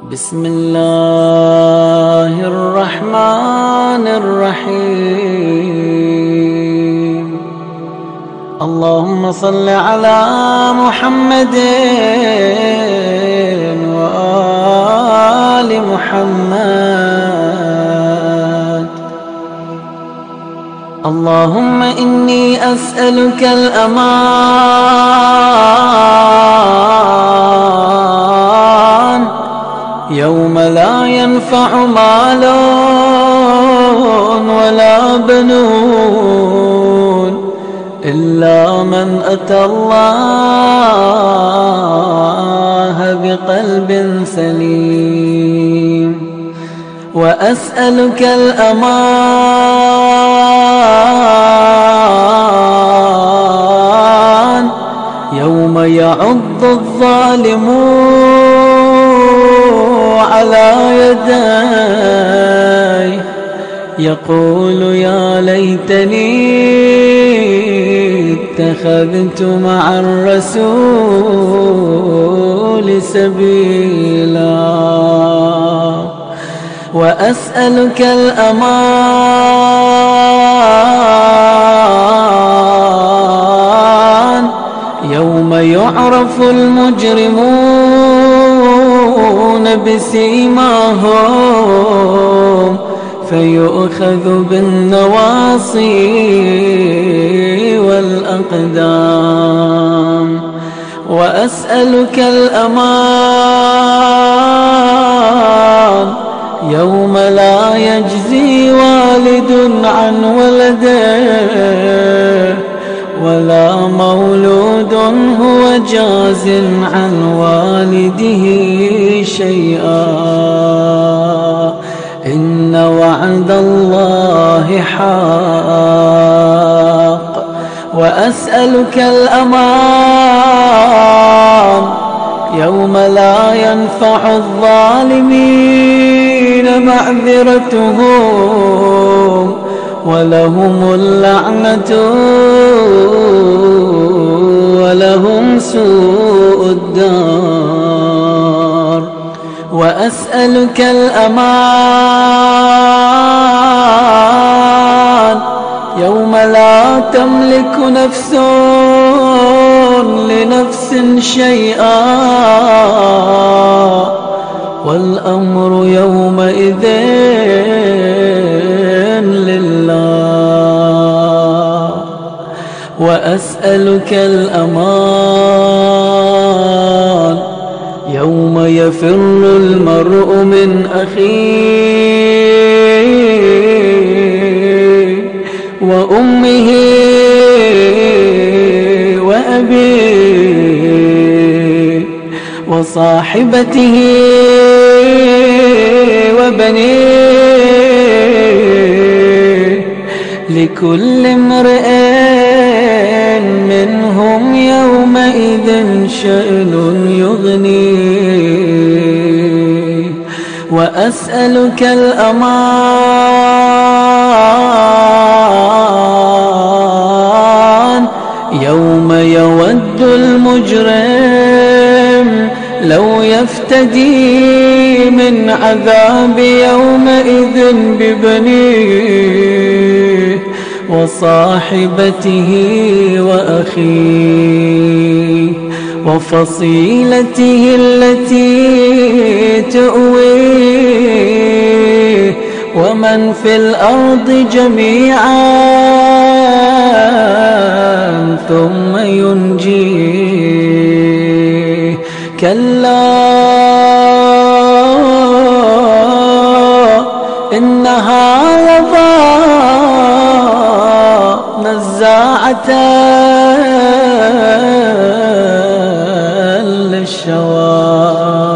بسم الله الرحمن الرحيم. اللهم صل على محمد وآل محمد. اللهم إني أسألك الأمان يوم لا ينفع مال ولا بنون إلا من أتى الله بقلب سليم. وأسألك الأمان يوم يعض الظالمون على يدي يقول يا ليتني اتخذت مع الرسول سبيلا. وأسألك الأمان يوم يعرف المجرمون بسيماهم فيؤخذ بالنواصي والأقدام. وأسألك الأمان يوم لا يجزي والد عن ولده ولا مولود هو جاز عن والده شيئا. إن وعد الله حق. وأسألك الأمان يوم لا ينفع الظالمين معذرتهم ولهم اللعنة ولهم سوء الدار. وأسألك الأمان يوم لا تملك نفس لنفس شيئا والأمر يومئذ لله. وأسألك الأمان يوم يفر المرء من أخيه وأمه وأبيه وصاحبته وبنيه لكل امرئ منهم يومئذ شأن يغنيه. وأسألك الأمان يوم يود المجرم لو يفتدي من عذاب يومئذ ببنيه وصاحبته وأخيه وفصيلته التي تؤويه ومن في الأرض جميعا ثم ينجيه. كلا إنها لظى نزاعة للشوى.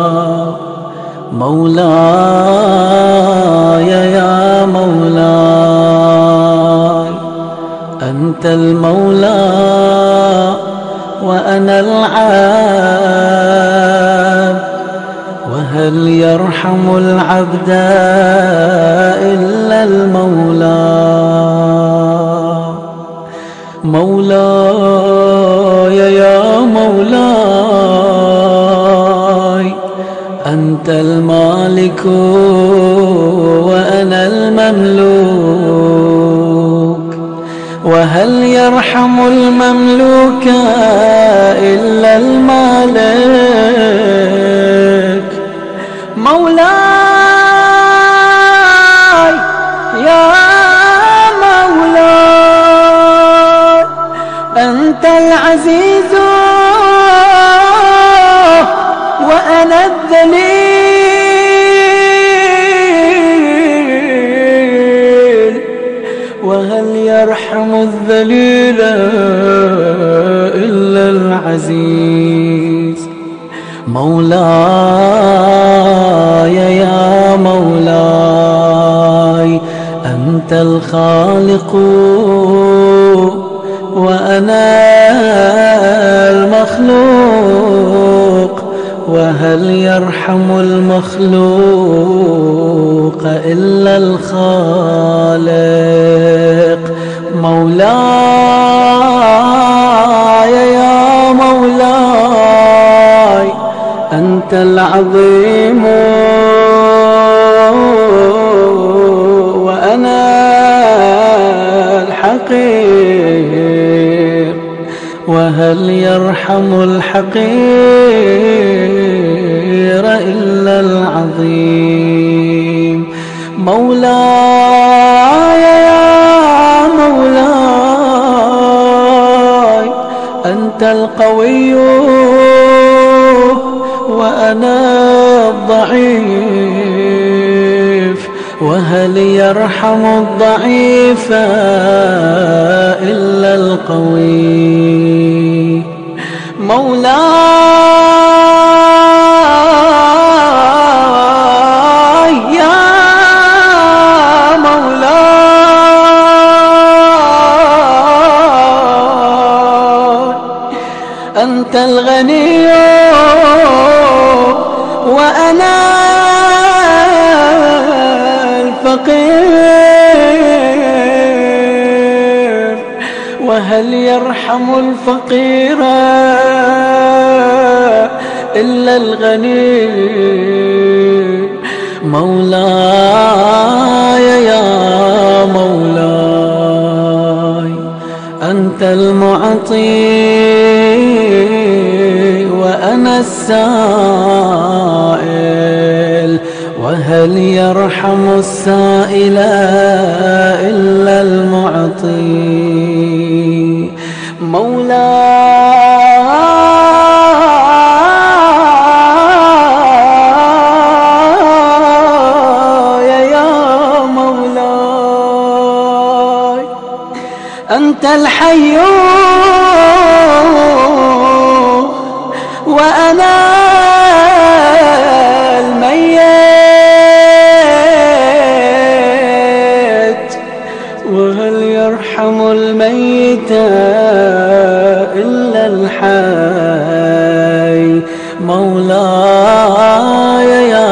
مولاي يا مولاي أنت المولى وأنا العبد وهل يرحم العبد إلا المولى. مولاي يا مولاي أنت المالك وأنا المملوك، وهل يرحم المملوك إلا المالك. مولاي يا مولاي أنت العزيز وأنا الذليل، وهل يرحم الذليل إلا العزيز. مولاي يا مولاي أنت الخالق وأنا المخلوق، وهل يرحم المخلوق إلا الخالق. مولاي يا مولاي أنت العظيم وأنا الحقير، وهل يرحم الحقير إلا العظيم. مولاي يا مولاي أنت القوي وأنا الضعيف، وهل يرحم الضعيف إلا القوي. مولاي يا مولاي أنت الغني وأنا الفقير، وهل يرحم الفقير إلا الغني. مولاي يا مولاي أنت المعطي وأنا السائل، وهل يرحم السائل إلا المعطي. مولاي يا مولاي أنت الحي وأنا الميت، وهل يرحم الميت إلا الحي. مولاي يا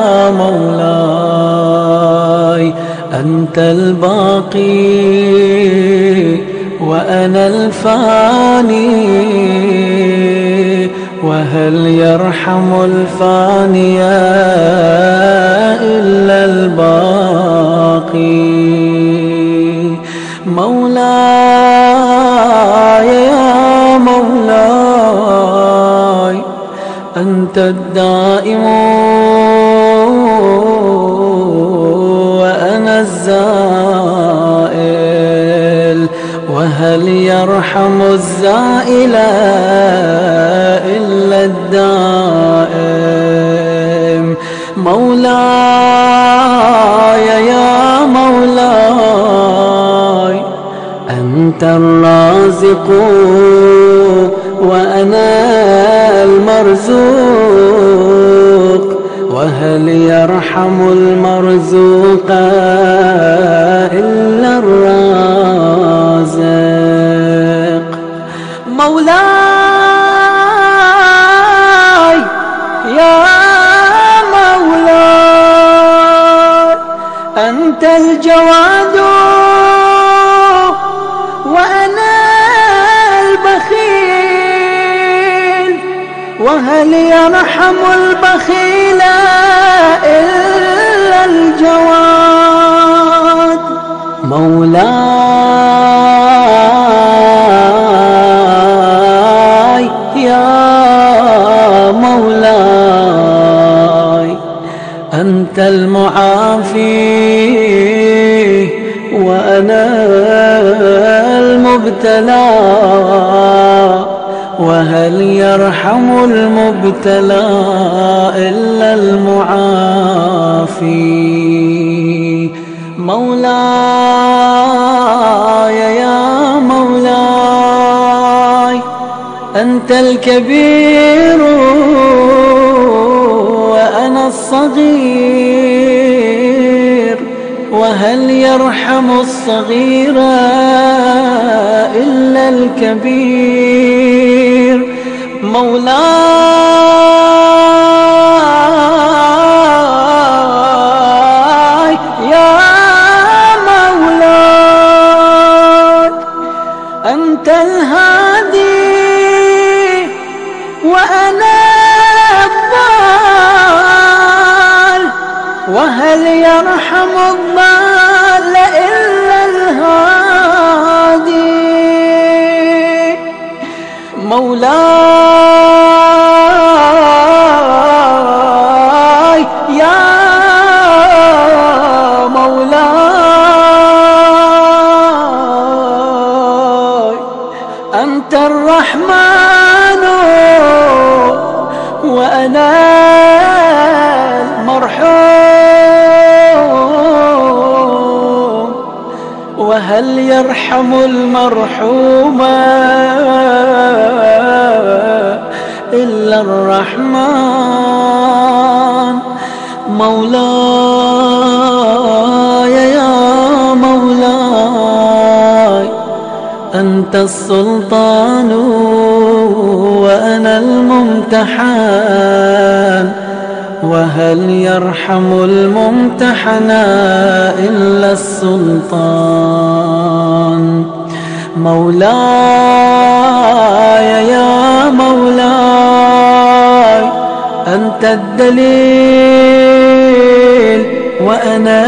مولاي أنت الباقي وأنا الفاني، وهل يرحم الفاني إلا الباقي. مولاي يا مولاي أنت الدائم وأنا الزائل، وهل يرحم الزائل إلا الدائم. مولاي يا مولاي أنت الرازق وأنا المرزوق، وهل يرحم المرزوق إلا الرازق. مولاي يا مولاي أنت الجواد وأنا البخيل، وهل يرحم البخيل إلا الجواد. مولاي يا مولاي أنت المعافي وأنا المبتلى، وهل يرحم المبتلى إلا المعافي. مولاي يا مولاي أنت الكبير وأنا الصغير، وهل يرحم الصغير إلا الكبير. مولاي يا مولاي أنت الهادي وأنا الضال، وهل يرحم الضال إلا الهادي. مولاي يا مولاي أنت الرحمن وأنا المرحوم، وهل يرحم المرحوم إلا الرحمن. مولاي يا مولاي أنت السلطان وأنا الممتحن، وهل يرحم الممتحن إلا السلطان. مولاي يا مولاي أنت الدليل وأنا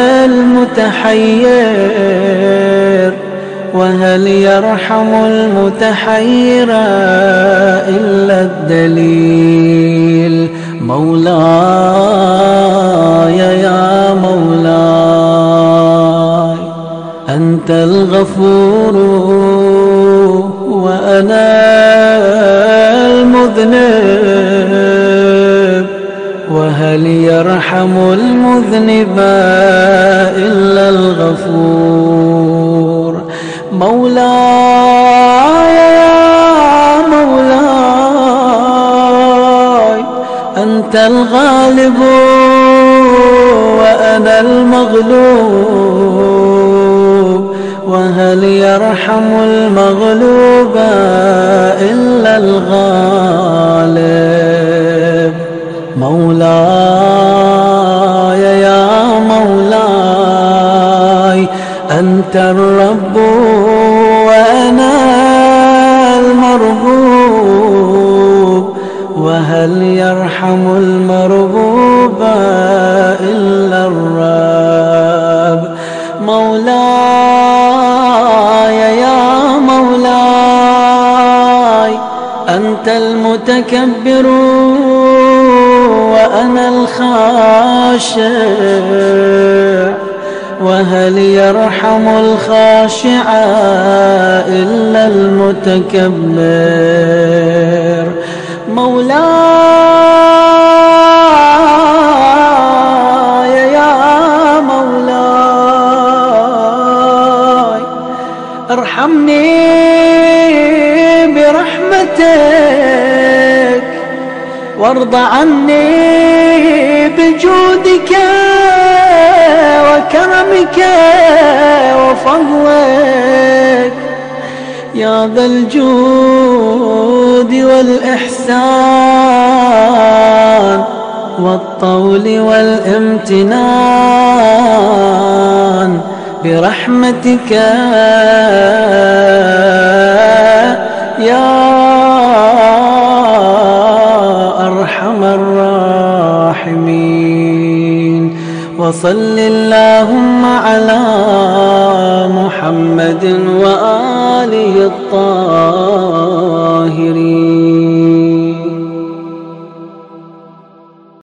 المتحير، وهل يرحم المتحير إلا الدليل. مولاي يا مولاي أنت الغفور وأنا المذنب، وهل يرحم المذنب إلا الغفور. مولاي يا مولاي أنت الغالب وأنا المغلوب، وهل يرحم المغلوب إلا الغالب. مولاي يا مولاي أنت الرب وأنا المربوب، وهل يرحم المربوب إلا الرب. مولاي يا مولاي أنت المتكبر وأنا الخاشع، وهل يرحم الخاشع إلا المتكبر. مولاي يا مولاي ارحمني برحمتك وارض عني بجودك وكرمك وفضلك يا ذا الجود والإحسان والطول والامتنان برحمتك يا أرحم الراحمين. وصل اللهم على محمد وآله الطاهرين.